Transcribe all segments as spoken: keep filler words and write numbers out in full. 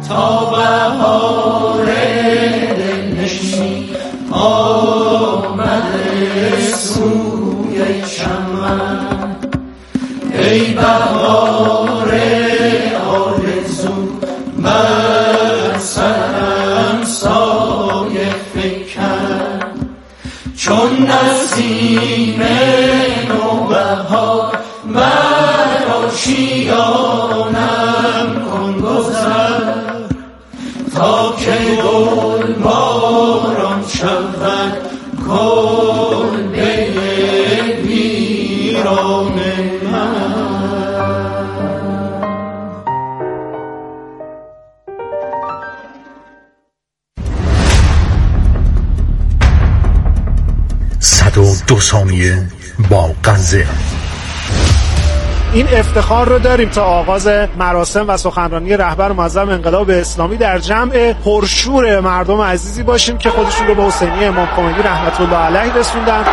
تا بهار دلنشین آمده سوی چمن. ای بهار آرزو بر سرم سایه فکن، چون نسیم نوبهار بر آشیانم کن گذر، تا که گل باران شود کلبه ویران من. صد و دو ثانیه با غزه. این افتخار رو داریم تا آغاز مراسم و سخنرانی رهبر معظم انقلاب اسلامی در جمع پرشور مردم عزیزی باشیم که خودشون رو به حسینی امام خمینی رحمت الله علیه رسوندن.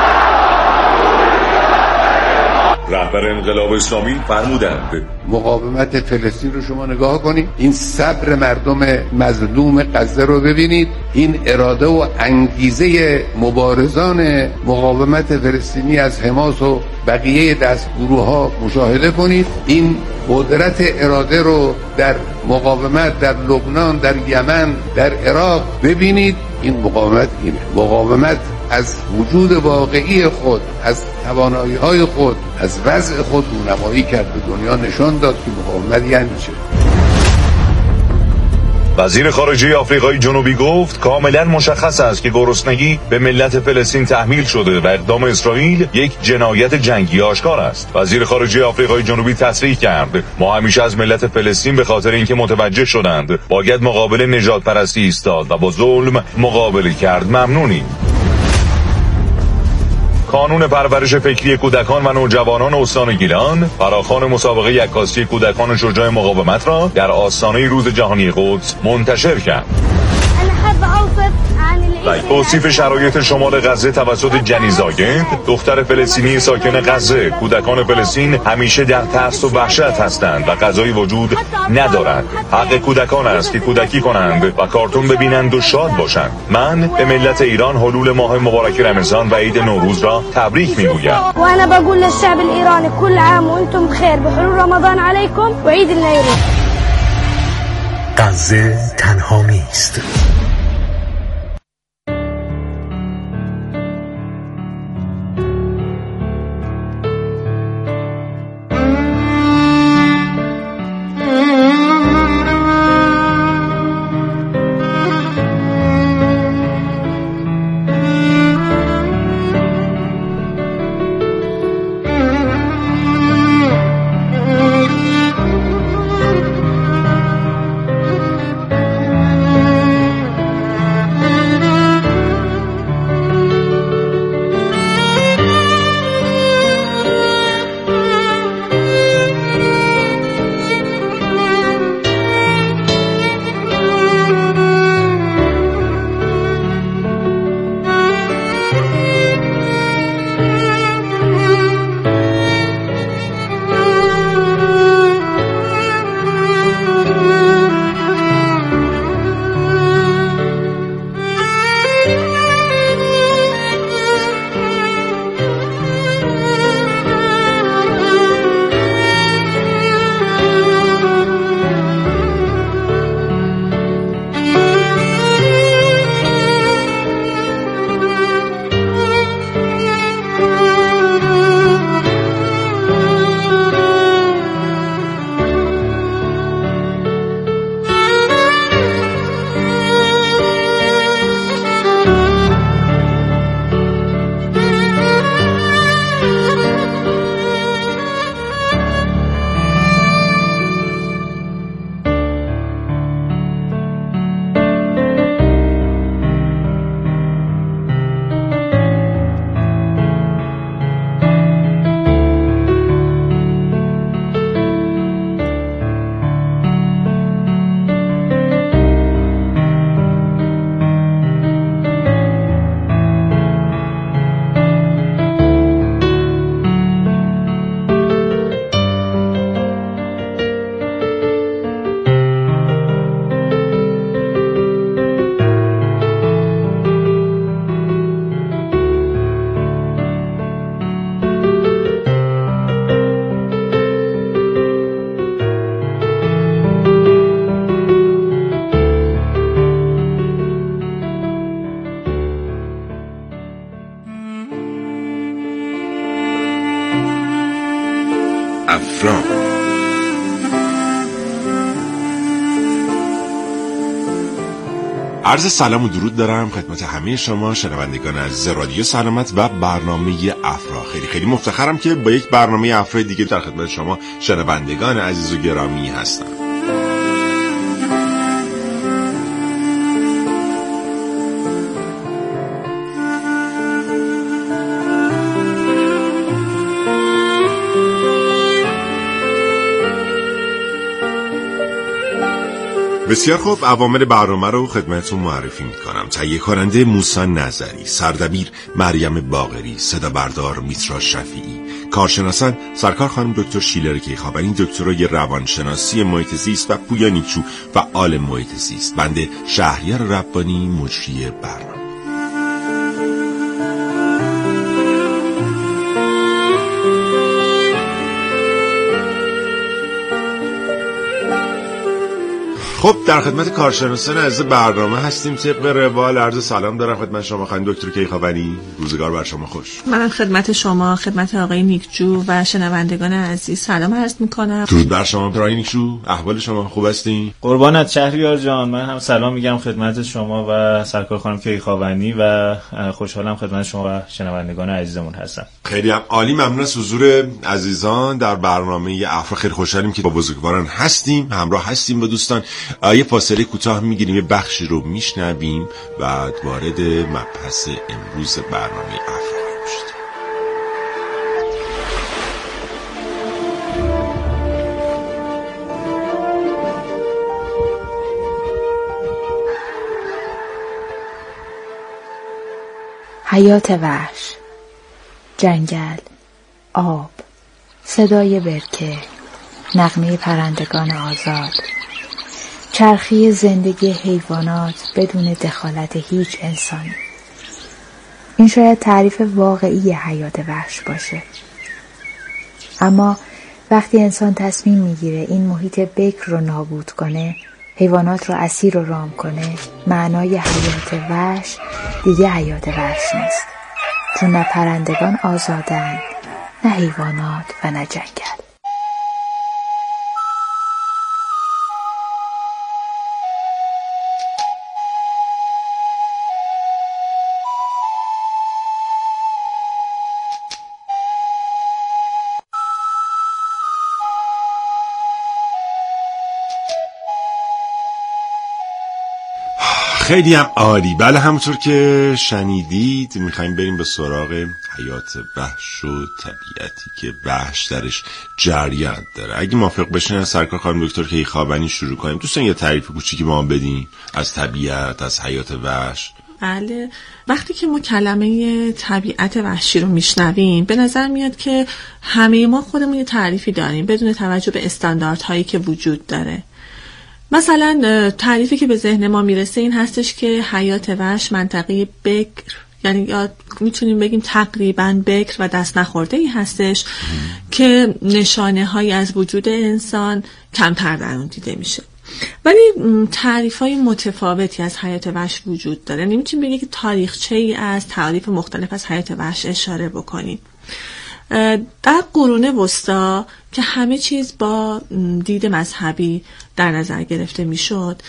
رهبر انقلاب اسلامی فرمودند مقاومت فلسطین رو شما نگاه کنید، این صبر مردم مظلوم غزه رو ببینید، این اراده و انگیزه مبارزان مقاومت فلسطینی از حماس و بقیه دستگروه ها مشاهده کنید، این قدرت اراده رو در مقاومت در لبنان، در یمن، در عراق ببینید. این مقاومت اینه، مقاومت از وجود واقعی خود، از توانایی‌های خود، از وضع خود رونمایی کرد، به دنیا نشان داد که مقاومت یعنی چه. وزیر خارجه آفریقای جنوبی گفت کاملا مشخص است که گرسنگی به ملت فلسطین تحمیل شده و اقدام اسرائیل یک جنایت جنگی آشکار است. وزیر خارجه آفریقای جنوبی تصریح کرد ما همیشه از ملت فلسطین به خاطر اینکه متوجه شدند باید مقابل نژاد پرستی ایستاد و با ظلم مقابله کرد ممنونیم. کانون پرورش فکری کودکان و نوجوانان استان گیلان فراخوان مسابقه عکاسی کودکان شجاع مقاومت را در آستانه روز جهانی قدس منتشر کرد. توصیف شرایط شمال غزه توسط جنی زاگند، دختر فلسطینی ساکن غزه: کودکان فلسطین همیشه در ترس و وحشت هستند و غذایی وجود ندارد. حق کودکان است که کودکی کنند و کارتون ببینند و شاد باشند. من به ملت ایران حلول ماه مبارک رمضان و عید نوروز را تبریک میگویم. و انا بقول للشعب الإيراني كل عام وانتم بخير بحلول رمضان عليكم و عید النوروز. غزه تنها نیست. عرض سلام و درود دارم خدمت همه شما شنوندگان عزیز رادیو سلامت و برنامه افرا. خیلی خیلی مفتخرم که با یک برنامه افرا دیگه در خدمت شما شنوندگان عزیز و گرامی هستم. بسیار خوب، اوامر برنامه رو خدمتتون معرفی میکنم. تهیه کننده موسی نظری، سردبیر مریم باقری، صدا بردار میترا شفیعی، کارشناسان سرکار خانم دکتر شیلر کیخاوری، دکترای روانشناسی محیط زیست و پویا نیکچو فعال محیط زیست. بنده شهریار ربانی مجری برنامه. خب در خدمت کارشناسان عزیز برنامه هستیم. طبق روال عرض سلام دارم خدمت شما خانم دکتر کیخاوری. روزگار بر شما خوش. منم خدمت شما، خدمت آقای نیکجو و شنوندگان عزیز سلام عرض میکنم. درود بر شما آقای نیکجو، احوال شما خوب هستین؟ قربانت شهریار جان، من هم سلام میگم خدمت شما و سرکار خانم کیخاوری و خوشحالم خدمت شما و شنوندگان عزیزمون هستم. خیلی هم عالی، ممنون از حضور عزیزان در برنامه افرا. خیلی خوشحالیم که با بزرگواران هستیم، همراه هستیم با دوستان. یه فاصله کوتاه میگیریم، یه بخشی رو میشنویم و وارد مبحث امروز برنامه افرا میشیم. حیات وحش، جنگل، آب، صدای برکه، نغمه پرندگان آزاد، چرخی زندگی حیوانات بدون دخالت هیچ انسانی. این شاید تعریف واقعی حیات وحش باشه. اما وقتی انسان تصمیم میگیره این محیط بکر رو نابود کنه، حیوانات رو اسیر و رام کنه، معنای حیات وحش دیگه حیات وحش نیست. چون نه پرندگان آزادن، نه حیوانات و نه جنگل. خیلی هم عالی. بله همونطور که شنیدید میخوایم بریم به سراغ حیات وحش و طبیعتی که وحش درش جریان داره. اگه موافق بشین سرکار خانم دکتر کیخاوری شروع کنیم. دوستان یه تعریف کوچیکی ما هم بدین از طبیعت، از حیات وحش. بله، وقتی که ما کلمه طبیعت وحشی رو میشنویم به نظر میاد که همه ما خودمون یه تعریفی داریم بدون توجه به استانداردهایی که وجود داره. مثلا تعریفی که به ذهن ما میرسه این هستش که حیات وحش منطقه بکر، یعنی یا میتونیم بگیم تقریبا بکر و دست نخورده ای هستش که نشانه هایی از وجود انسان کمتر در اون دیده میشه. ولی تعریف های متفاوتی از حیات وحش وجود داره. نمیتونیم بگیم که تاریخچه ای از تعریف مختلف از حیات وحش اشاره بکنیم. در قرون وسطا که همه چیز با دید مذهبی در نظر گرفته میشد،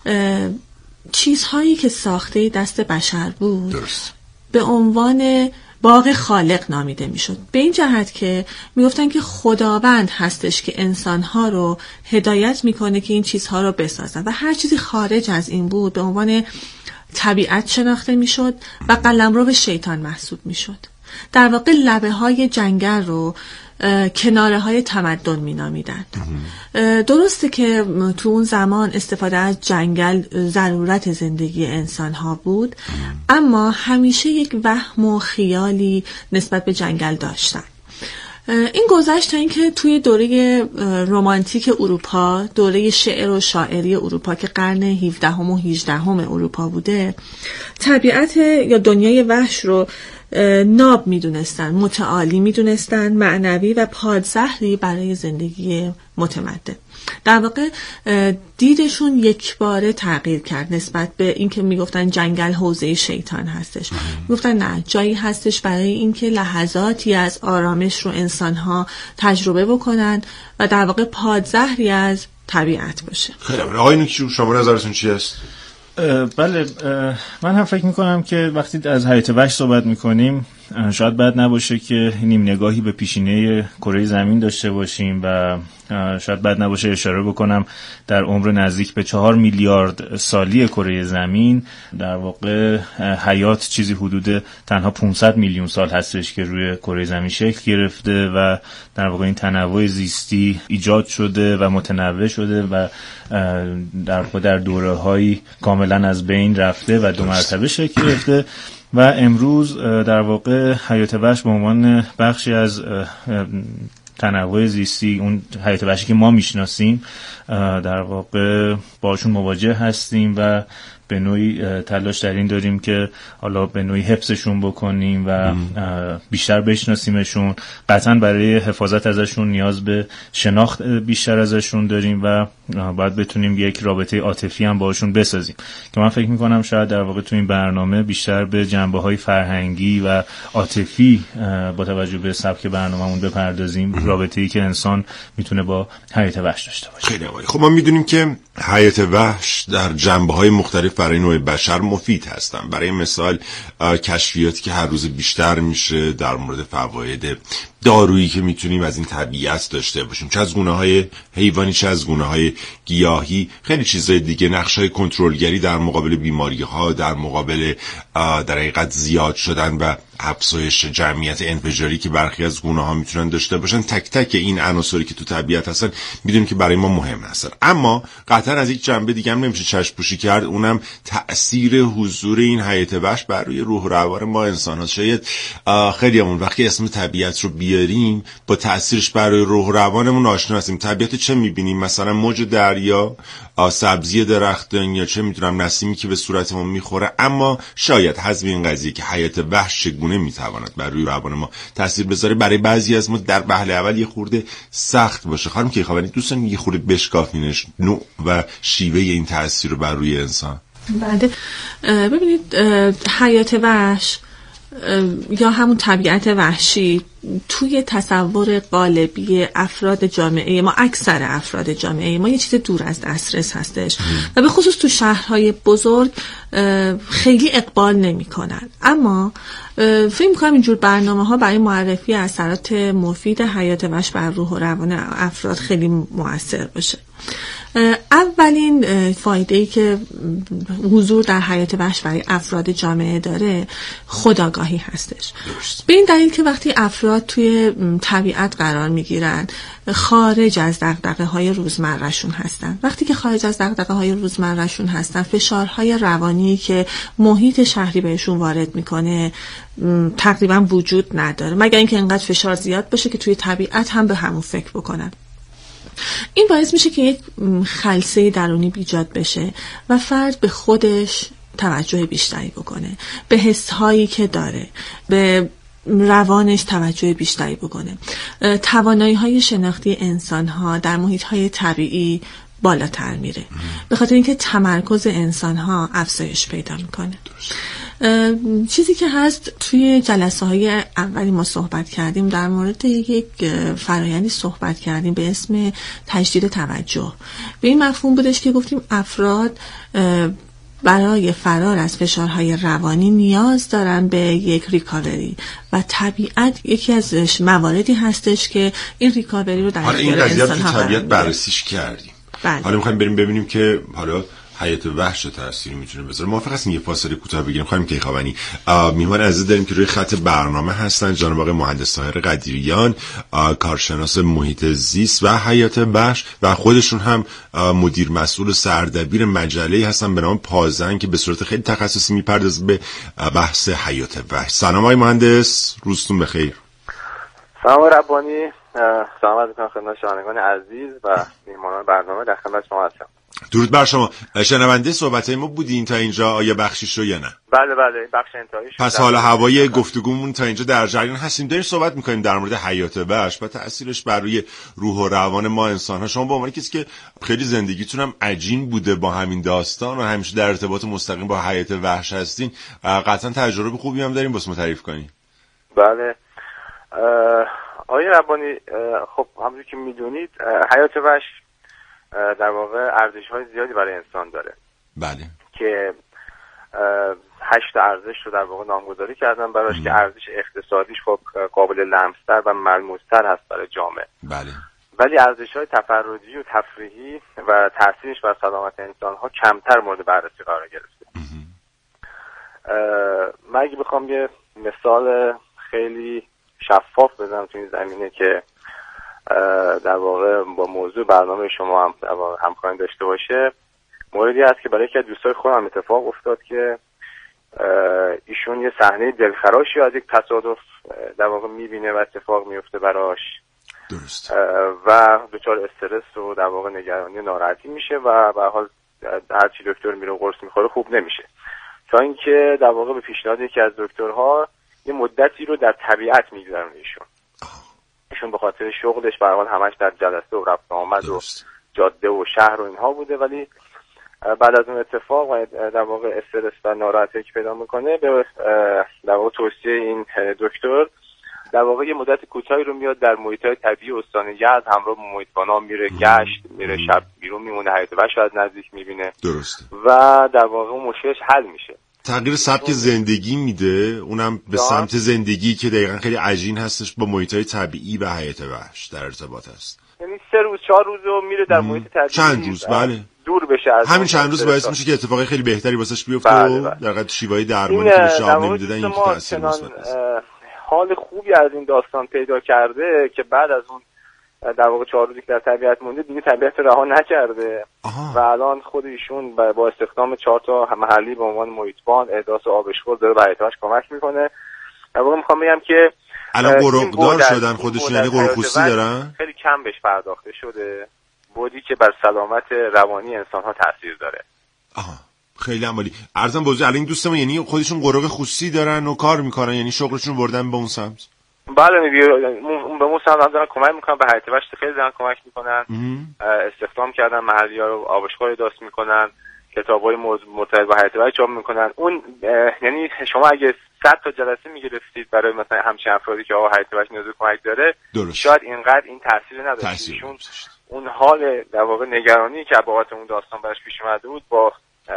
چیزهایی که ساخته دست بشر بود درست به عنوان باغ خالق نامیده میشد. به این جهت که میگفتن که خداوند هستش که انسانها رو هدایت میکنه که این چیزها رو بسازن و هر چیزی خارج از این بود به عنوان طبیعت شناخته میشد و قلمرو شیطان محسوب میشد. در واقع لبه های جنگل رو کناره های تمدن می نامیدن. درسته که تو اون زمان استفاده از جنگل ضرورت زندگی انسان ها بود، اما همیشه یک وهم و خیالی نسبت به جنگل داشتن. این گذشت تا اینکه توی دوره رمانتیک اروپا، دوره شعر و شاعری اروپا که قرن هفدهم و هجدهم اروپا بوده، طبیعت یا دنیای وحش رو ناب میدونستن، متعالی میدونستن، معنوی و پادزهری برای زندگی متمدن. در واقع دیدشون یک باره تغییر کرد نسبت به اینکه میگفتن جنگل حوزه شیطان هستش. میگفتن نه، جایی هستش برای اینکه لحظاتی از آرامش رو انسان‌ها تجربه بکنن و در واقع پادزهری از طبیعت باشه. خیلی آقای نیکجو، شما نظرتون چی است؟ بله، من هم فکر میکنم که وقتی از حیات وحش صحبت میکنیم شاید بد نباشه که نیم نگاهی به پیشینه کره زمین داشته باشیم و شاید بد نباشه اشاره بکنم در عمر نزدیک به چهار میلیارد سالی کره زمین در واقع حیات چیزی حدود تنها پانصد میلیون سال هستش که روی کره زمین شکل گرفته و در واقع این تنوع زیستی ایجاد شده و متنوع شده و در واقع در دوره‌هایی کاملا از بین رفته و دو مرتبه شکل گرفته و امروز در واقع حیات وحش به عنوان بخشی از تنوع زیستی، اون حیات وحشی که ما میشناسیم، در واقع باشون مواجه هستیم و به نوعی تلاش در این داریم که حالا به نوعی حفظشون بکنیم و بیشتر بشناسیمشون. قطعا برای حفاظت ازشون نیاز به شناخت بیشتر ازشون داریم و باید بتونیم یک رابطه عاطفی هم باشون بسازیم که من فکر میکنم شاید در واقع تو این برنامه بیشتر به جنبه‌های فرهنگی و عاطفی با توجه به سبک برنامه‌مون بپردازیم، رابطه‌ای که انسان میتونه با حیات وحش داشته باشه. خیلی عالی. خب ما میدونیم که حیات وحش در جنبه‌های مختلف برای نوع بشر مفید هستن. برای مثال کشفیاتی که هر روز بیشتر میشه در مورد فواید دارویی که میتونیم از این طبیعت داشته باشیم، چه از گونه‌های حیوانی چه از گونه‌های گیاهی، خیلی چیزای دیگه، نقش‌های کنترلگری در مقابل بیماری‌ها، در مقابل در حقیقت زیاد شدن و افزایش جمعیت انفجاری که برخی از گونه‌ها میتونن داشته باشن. تک تک این عناصری که تو طبیعت هستن میدونیم که برای ما مهم هستن، اما قطعا از یک جنبه دیگه هم نمیشه چشم پوشی کرد، اونم تأثیر حضور این حیات وحش بر روی روح و روان ما انسان‌ها. شاید خیلیامون وقتی اسم طبیعت رو بیاریم با تأثیرش بر روی روح و روانمون آشنا هستیم. طبیعت چه میبینیم؟ مثلا موج دریا، سبزی درختان، یا چه میدونم نسیمی که به صورتمون میخوره، اما شاید حذف این قضیه که حیات وحش چگونه میتواند بر روی روان ما تاثیر بذاره برای بعضی از ما در وهله اول یه خورده سخت باشه. خانم کیخوانی دوستان یه خورده بشکافینش نوع و شیوه این تاثیر رو بر روی انسان. بله، ببینید حیات وحش یا همون طبیعت وحشی توی تصور قالبی افراد جامعه ما، اکثر افراد جامعه ما، یه چیز دور از دسترس هستش و به خصوص تو شهرهای بزرگ خیلی اقبال نمی کنن. اما فکر می‌کنم اینجور برنامه ها برای معرفی اثرات مفید حیات وحش بر روح و روان افراد خیلی مؤثر باشه. اولین فایده‌ای که حضور در حیات وحش برای افراد جامعه داره خودآگاهی هستش. به این دلیل که وقتی افراد توی طبیعت قرار میگیرن خارج از دغدغه‌های روزمره‌شون هستن. وقتی که خارج از دغدغه‌های روزمره‌شون هستن، فشارهای روانی که محیط شهری بهشون وارد میکنه تقریبا وجود نداره، مگر اینکه اینقدر فشار زیاد باشه که توی طبیعت هم به همون فکر بکنن. این باعث میشه که یک خلسه درونی ایجاد بشه و فرد به خودش توجه بیشتری بکنه، به حس‌هایی که داره، به روانش توجه بیشتری بکنه. توانایی‌های شناختی انسان‌ها در محیط‌های طبیعی بالاتر میره، به خاطر اینکه تمرکز انسان‌ها افزایش پیدا میکنه. چیزی که هست توی جلسه های اولی ما صحبت کردیم، در مورد یک فرایندی صحبت کردیم به اسم تجدید توجه. به این مفهوم بودش که گفتیم افراد برای فرار از فشارهای روانی نیاز دارن به یک ریکاوری و طبیعت یکی از مواردی هستش که این ریکاوری رو در اختیار انسان‌ها قرار میده. بررسیش کردیم. بله. حالا می‌خوایم بریم ببینیم که حالا حیات وحش تأثیری میتونه بذاره. موافق هستین یه فاصله کوتاه بگیریم؟ خانم کیخوانی، میهمان عزیز داریم که روی خط برنامه هستن، جناب آقای مهندس طاهر قدیریان، کارشناس محیط زیست و حیات وحش، و خودشون هم مدیر مسئول سردبیر مجله‌ای هستن به نام پازن که به صورت خیلی تخصصی میپردازه به بحث حیات وحش. سلام آقای مهندس، روزتون بخیر. سلام ربانی، سلام میکنم خدمت شنوندگان عزیز و میهمانان برنامه. در خدمت شما هستم. درود بر شما. شنونده صحبت‌های ما بودین تا اینجا؟ آیا بخشیش رو یا نه؟ بله بله، بخش انتهایی شد. پس حالا هوای گفتگومون تا اینجا در جریان هستیم. داریم صحبت می‌کنیم در مورد حیات وحش و تأثیرش بر روی روح و روان ما انسان‌ها. شما به عنوان کسی که خیلی زندگیتون هم عجین بوده با همین داستان و همیشه در ارتباط مستقیم با حیات وحش هستین، قطعاً تجربه خوبی هم داریم، واسه ما تعریف کنین. بله. آقای ربانی، خب همونجوری که می‌دونید حیات وحش در واقع ارزش‌های زیادی برای انسان داره. بله. که هشت ارزش رو در واقع نامگذاری کردن براش که ارزش اقتصادیش خب قابل لمستر و ملموستر هست برای جامعه. بله. ولی ارزش‌های تفرجی و تفریحی و تاثیرش بر سلامت انسان‌ها کمتر مورد بررسی قرار گرفته. من اگه بخوام یه مثال خیلی شفاف بزنم تو این زمینه که در واقع با موضوع برنامه شما هم در واقع همکاری داشته باشه، موردی هست که برای یکی از دوستای خودم اتفاق افتاد که ایشون یه صحنه دلخراشی از یک تصادف در واقع میبینه و اتفاق میفته براش. درست. و دچار استرس و در واقع نگرانی و ناراحتی میشه و به هر حال هر چی دکتر میره قرص میخوره خوب نمیشه، تا اینکه در واقع به پیشنهاد یکی از دکترها یه مدتی رو در طبیعت میگذرونه ایشون. ایشون به خاطر شغلش به هر حال همش در جلسه و رفت آمد و جاده و شهر و اینها بوده، ولی بعد از اون اتفاق و در واقع استرس و ناراحتی که پیدا میکنه به در واقع توصیه این دکتر در واقع یه مدت کوتاهی رو میاد در محیط‌های طبیعی استان یزد همراه با محیط‌بانا میره گشت، میره شب بیرون میمونه، حیات وحش از نزدیک میبینه. درسته. و در واقع اون مشکلش حل میشه. تغییر سبک زندگی میده، اونم به سمت زندگی که دقیقاً خیلی عجین هستش، با محیط‌های طبیعی و حیات وحش در ارتباط هست. یعنی سه روز چهار روز رو میره در محیط طبیعی، چند روز بله دور بشه از همین چند روز باعث میشه که اتفاقی خیلی بهتری واسش بیفته. بله و بله. در واقع شیوای درمانی که بهش آب نمیدادن این تاثیر مثبت است. حال خوبی از این داستان پیدا کرده که بعد از اون در واقع چهار روزی که در طبیعت مونده دیگه طبیعت رها نکرده. آها. و الان خود ایشون با استخدام چهار تا محلی به عنوان محیطبان احداث آبشخور داره به حیاتش کمک میکنه. در واقع میخوام بگم که الان قرقدار شدن خودشون، یعنی قرقوسی دارن، خیلی کم بهش پرداخته شده، بودی که بر سلامت روانی انسان ها تاثیر داره. آها خیلی عالی. عرضم بازی الان این دوستمون یعنی خودشون قرق خصوصی دارن و کار میکنن، یعنی شغلشون بردن به اون سمت. بله میگه اون به اون سمت دارن کمک میکنن، به حیات وحش خیلی دارن کمک میکنن، استخدام کردن محلی‌ها رو آبشخور احداث میکنن، کتابای مرتبط با حیات وحش چاپ میکنن. اون یعنی شما اگه صد تا جلسه میگرفتید برای مثلا همچین افرادی که آقا حیات وحش نیاز به کمک داره، درست. شاید اینقدر این تاثیر نداشت. چون اون حال در واقع نگرانی که بابت اون داستان براش پیش اومده بود با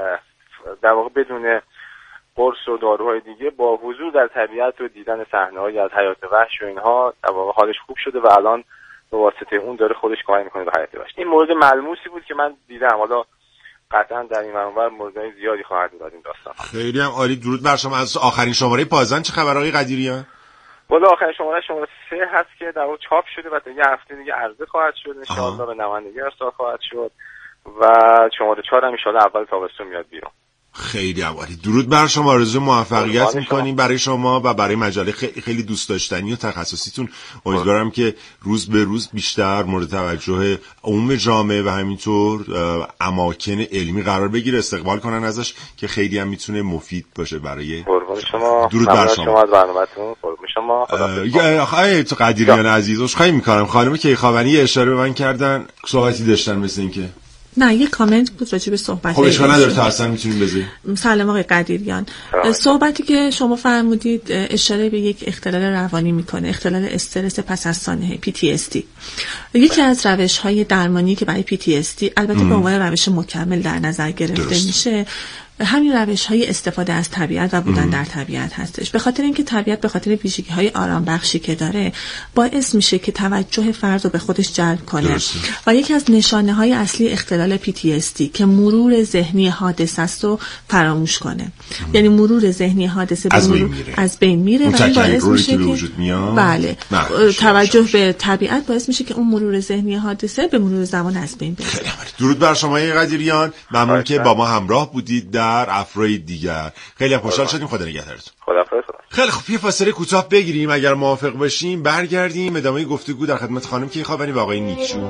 در واقع بدون قرص و داروهای دیگه با حضور در طبیعت و دیدن صحنه‌هایی از حیات وحش و اینها در واقع حالش خوب شده و الان به واسطه اون داره خودش کمک میکنه به حیات وحش. این مورد ملموسی بود که من دیدم، حالا قطعا در این منور موردهای زیادی خواهد بود این داستان. خیلی هم عالی. درود بر شما. از آخرین شماره پازن چه خبر آقای قدیریان؟ والا آخرین شماره شماره سه هست که در واقع چاپ شده و تا یه هفته دیگه عرضه خواهد شد ان شاءالله، به نمایندگی ارسال خواهد شد و شماره چهار هم ان شاءالله اول تابستون میاد بیرون. خیلی عالی. درود بر شما. آرزوی موفقیت می‌کنیم برای شما و برای مجله خیلی, خیلی دوست داشتنی و تخصصیتون. امیدوارم که روز به روز بیشتر مورد توجه عموم جامعه و همینطور اماکن علمی قرار بگیره، استقبال کنن ازش که خیلی هم میتونه مفید باشه برای شما. درود بر شما. شما برنامه‌تون قربون شما. آخه تو قدیریان عزیز عذرخواهی می‌کنم، خانم کیخوانی اشاره به من کردن صحبتی داشتن مثل اینکه نه یه کامنت بود راجع به صحبت. خب اشکال نداره تا اصلا میتونیم بذاریم. سلام آقای قدیریان. صحبتی که شما فرمودید اشاره به یک اختلال روانی میکنه، اختلال استرس پس از سانحه پی تی اس دی. یکی از روش‌های درمانی که برای پی تی اس دی البته به عنوان روش مکمل در نظر گرفته درست. میشه همین روش های استفاده از طبیعت و بودن ام. در طبیعت هستش. به خاطر اینکه طبیعت به خاطر ویژگی های آرام بخشی که داره باعث میشه که توجه فرد رو به خودش جلب کنه درسته. و یکی از نشانه های اصلی اختلال پی تی اس دی که مرور ذهنی حادثه است رو فراموش کنه ام. یعنی مرور ذهنی حادثه به مرور از بین میره و این باعث میشه که بله توجه به طبیعت باعث میشه که اون مرور ذهنی حادثه به مرور زمان از بین بره. درود بر شما قدیریان، ممنون که با ما همراه بودید در افرای دیگر. خیلی خوشحال شدیم. خدا نگهدارتون. خداحافظ. خیلی خوب، یه فاصله کوتاه بگیریم، اگر موافق باشیم برگردیم ادامه گفتگو در خدمت خانم کیخوانی و آقای نیکچو.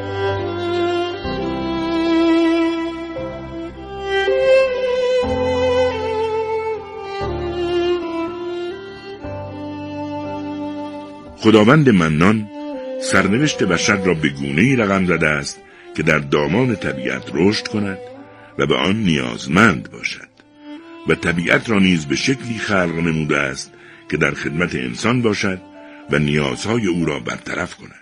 خداوند منان سرنوشت بشر را به گونه‌ای رقم زده است که در دامان طبیعت رشد کند و به آن نیازمند باشد و طبیعت را نیز به شکلی خلق نموده است که در خدمت انسان باشد و نیازهای او را برطرف کند.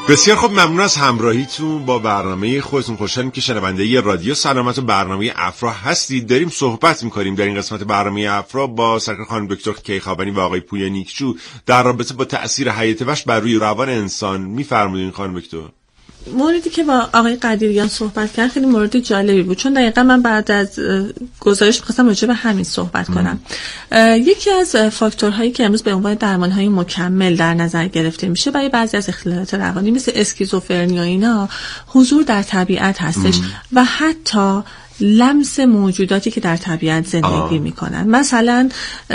بسیار خوب، ممنون از همراهیتون با برنامه خودتون. خوشحالیم که شنونده رادیو سلامت و برنامه افرا هستید. داریم صحبت می‌کنیم در این قسمت برنامه افرا با سرکار خانم دکتر کیخوابانی و آقای پویا نیکچو در رابطه با تأثیر حیات وحش بر روی روان انسان. می‌فرمایید خانم دکتر. موردی که با آقای قدیریان صحبت کرد خیلی مورد جالبی بود، چون دقیقا من بعد از گزارش می‌خواستم راجع به همین صحبت کنم. یکی از فاکتورهایی که امروز به عنوان درمان‌های مکمل در نظر گرفته میشه برای بعضی از اختلالات روانی مثل اسکیزوفرنی و اینا حضور در طبیعت هستش ام. و حتی لمس موجوداتی که در طبیعت زندگی میکنن. مثلا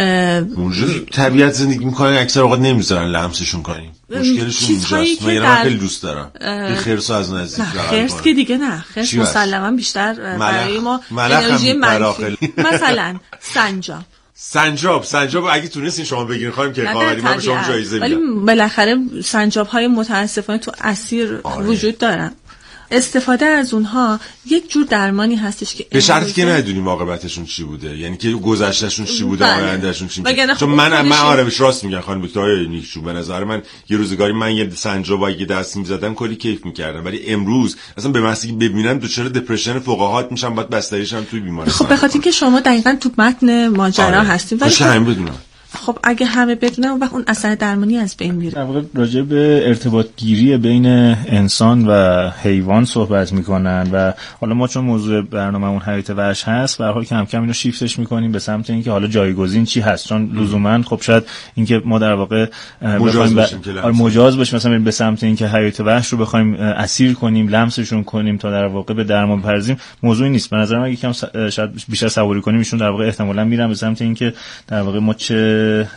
موجود طبیعت زندگی میکنن اکثر اوقات نمیذارن لمسشون کنیم. مشکلشون اینجاست. من یه خیلی دوست دارم یه خرس از نزدیک بغل کنم. خرس که دیگه نه، خرس مسلما بیشتر برای ما انرژی منفی. مثلا سنجاب سنجاب سنجاب اگه تونستین شما بگیرین خانم که خواهری من به شما جایزه میدم. ولی بالاخره سنجاب های متاسفانه تو اسیر آره. وجود دارن. استفاده از اونها یک جور درمانی هستش که به شرطی که ندونیم عاقبتشون چی بوده، یعنی که گذشتهشون چی بوده، آیندهشون چی بوده. چون من من آره راست میگم خانم دکتر نیکچو، به نظر من یه روزگاری من یه سنجاب اگه دست می‌زدم کلی کیف می‌کردم، ولی امروز اصلا به محض اینکه ببینم دچار دپرشن فوق‌العاده میشم، بعد بستریشم توی بیمارستان. خب به خاطر اینکه شما دقیقاً تو متن ماجرا آره. هستین، ولی خب همین بدونم. خب اگه همه بدونن اون وقت اون اثر درمانی از بین میره. در واقع راجع به ارتباط گیری بین انسان و حیوان صحبت میکنن و حالا ما چون موضوع برنامه‌مون حیات وحش هست به هر حال کم کم اینو شیفتش میکنیم به سمت اینکه حالا جایگزین چی هست، چون لزوما خب شاید اینکه ما در واقع مجاز باشیم که مجاز باشیم مثلا به سمت اینکه حیات وحش رو بخوایم اسیر کنیم، لمسشون کنیم تا در واقع به درمان بپردازیم، موضوعی نیست. به نظر من یکم شاید بیشتر سواری کنیم ایشون در واقع احتمالاً میرن به سمت اینکه در واقع ما چه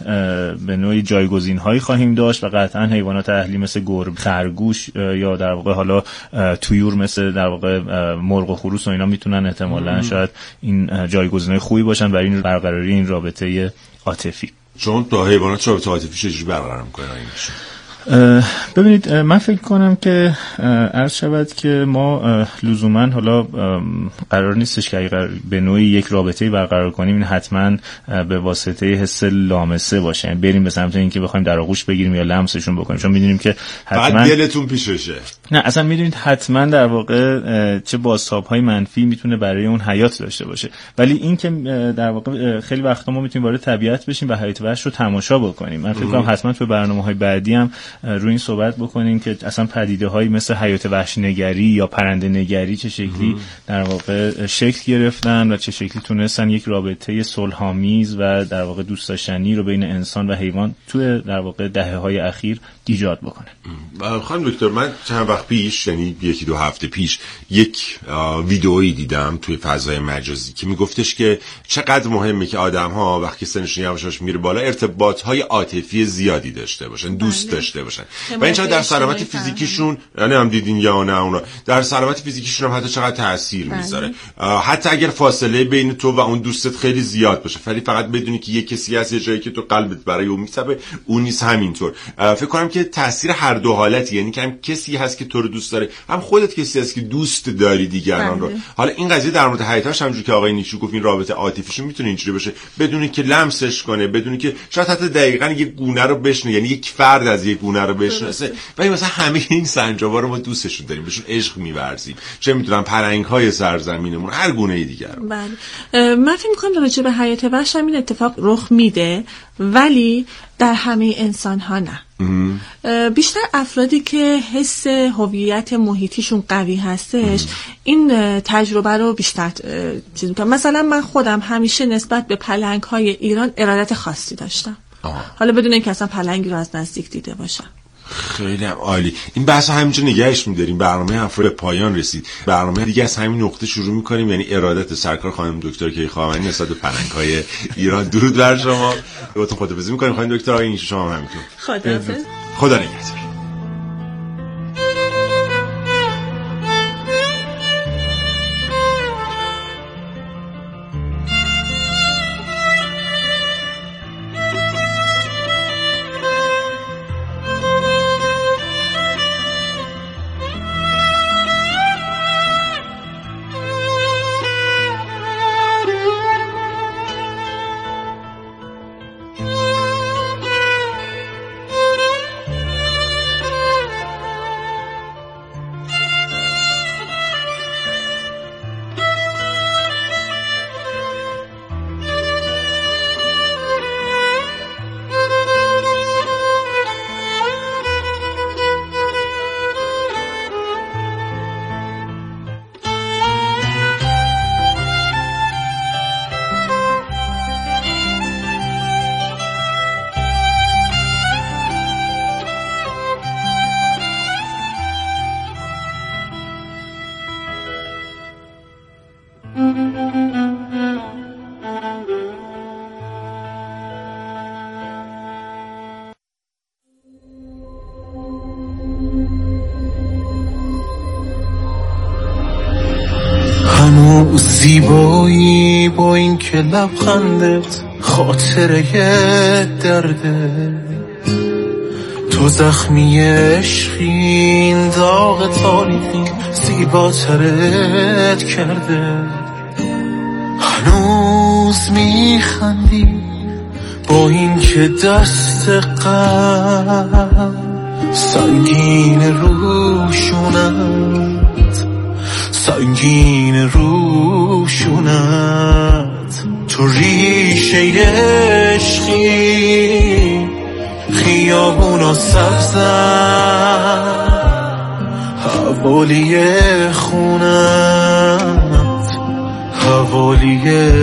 به نوعی جایگزین هایی خواهیم داشت و قطعا حیوانات اهلی مثل گربه، خرگوش یا در واقع حالا طیور مثل در واقع مرغ و خروس و اینا میتونن احتمالاً شاید این جایگزین های خوبی باشن برای این برقراری این رابطه عاطفی. چون تا حیوانات رابطه عاطفی چجوری برقرار میکنن اینش؟ ببینید من فکر کنم که عرض شود که ما لزوما حالا قرار نیستش که اگر به نوعی یک رابطه‌ای برقرار کنیم این حتما به واسطه حس لامسه باشه، بریم به سمت اینکه بخوایم در آغوش بگیریم یا لمسشون بکنیم، چون میدونیم که حتما بعد دلتون پیششه. نه اصلا میدونید حتما در واقع چه بازتاب‌های منفی میتونه برای اون حیات داشته باشه، ولی این که در واقع خیلی وقتا ما میتونیم وارد طبیعت بشیم و حیات وحش رو تماشا بکنیم. من فکر کنم حتما تو برنامه‌های بعدی هم روی این صحبت بکنیم که اصلا پدیده‌هایی مثل حیات وحش نگری یا پرنده نگری چه شکلی در واقع شکل گرفتن و چه شکلی تونستن یک رابطه صلح‌آمیز و در واقع دوست داشتنی رو بین انسان و حیوان توی در واقع دهه‌های اخیر ایجاد بکنن. خانم دکتر من چند وقت پیش یعنی یکی دو هفته پیش یک ویدئویی دیدم توی فضای مجازی که میگفتش که چقدر مهمه که آدم‌ها وقتی سنشون یواش یواش میره بالا ارتباط‌های عاطفی زیادی داشته باشن، دوست داشته باشن و این چقدر در سلامت فیزیکیشون، یعنی هم دیدین یا نه اونا در سلامت فیزیکیشون هم حتی چقدر تاثیر میذاره. حتی اگر فاصله بین تو و اون دوستت خیلی زیاد باشه ولی فقط بدونی که یک کسی هست یه جایی که تو قلبت برای اون میتپه، اون نیست همینطور. فکر کنم که تاثیر هر دو حالتی، یعنی که هم کسی هست که تو رو دوست داره، هم خودت کسی هست که دوست داری دیگران رو. حالا این قضیه در مورد حیاتش همونجوری که آقای نیکچو گفت این رابطه عاطفیشون میتونه اینجوری باشه، بدونی که لمسش کنه، بدونی که شاید حتی دقیقاً یک گونه رو بشنه، یعنی یک فرد از یک گونه رو بشناسه. ولی مثلا همه این سنجابا رو ما دوستشون داریم، بهشون عشق می‌ورزیم، چه می‌دونم پرنگ‌های سرزمینمون، هر گونه‌ای دیگه. بله من فکر می‌کنم راجع به حیات وحش این اتفاق رخ میده، ولی در همه انسان‌ها نه. بیشتر افرادی که حس هویت محیطیشون قوی هستش ام. این تجربه رو بیشتر چیز می‌کنم. مثلا من خودم همیشه نسبت به پلنگ‌های ایران ارادت خاصی داشتم، آه. حالا بدون اینکه اصلا پلنگی رو از نزدیک دیده باشم. خیلی هم عالی. این بحث همینجا نگهش می‌داریم. برنامه افرا به پایان رسید. برنامه دیگه از همین نقطه شروع می‌کنیم، یعنی ارادت سرکار خانم دکتر کیخوابانی نسبت به پلنگ‌های ایران. درود بر شما. بهتون خداحافظی می‌کنیم خانم دکتر. آقای نیکچو شما هم همینطور. خداحافظ. خدا نگهدار. تو زیبایی با این که لبخندت خاطره درده، تو زخمی عشقین داغ تاریخی زیباترت کرده. هنوز میخندی با این که دست غم سنگین روشونت، سنگین روشونت. تو ریشه عشقی خیابونا سبزن، حوالی خونت، حوالی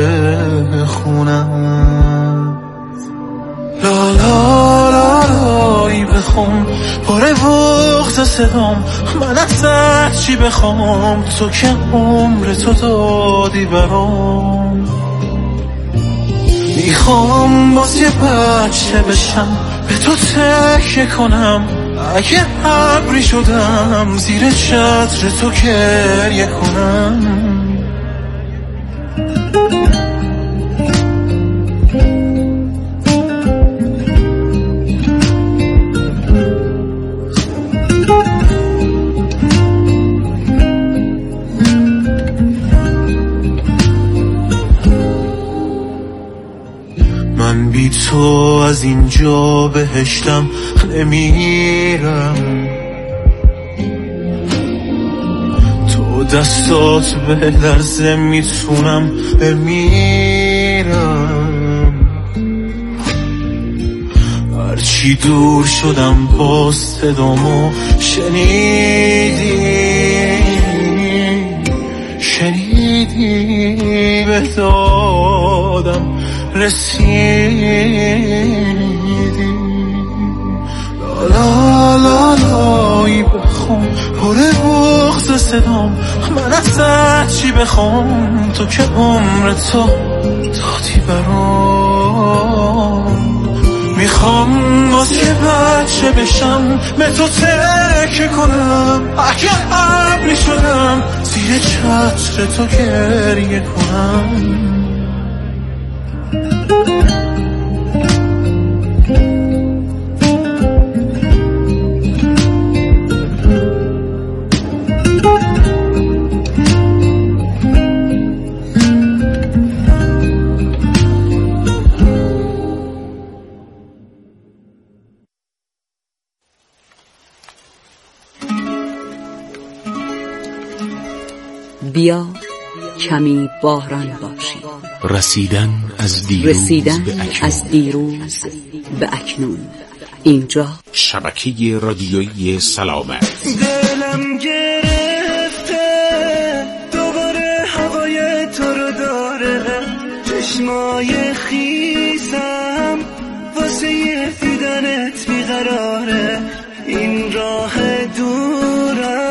خونت. لا لا لا لایی بخون پاره وقت صدام، من ازت چی بخوام تو که عمر تو دادی برام. میخوام باز یه بچه بشم به تو تکیه کنم، اگه ابری شدم زیر چتر تو گریه کنم. من بی تو از اینجا بهشتم نمیرم، تو دستات به لرزه میتونم بمیرم. هرچی دور شدم باز صدامو شنیدی، شنیدی به دادم رسیدی. لا لا لایی بخوام پره بغض صدام، من ازت چی بخوام تو که عمر تو دادی برام. میخوام باز یه بچه بشم به تو تکیه کنم، اگه ابری شدم زیر چتر تو گریه کنم. بیا کمی باران باشی. رسیدن از دیروز رسیدن به اکنون. از دیروز به اکنون. اینجا شبکه رادیویی سلامت. دلم گرفته دوباره هوای تو رو داره، چشمای خیسم واسه دیدنت بیقراره. این راه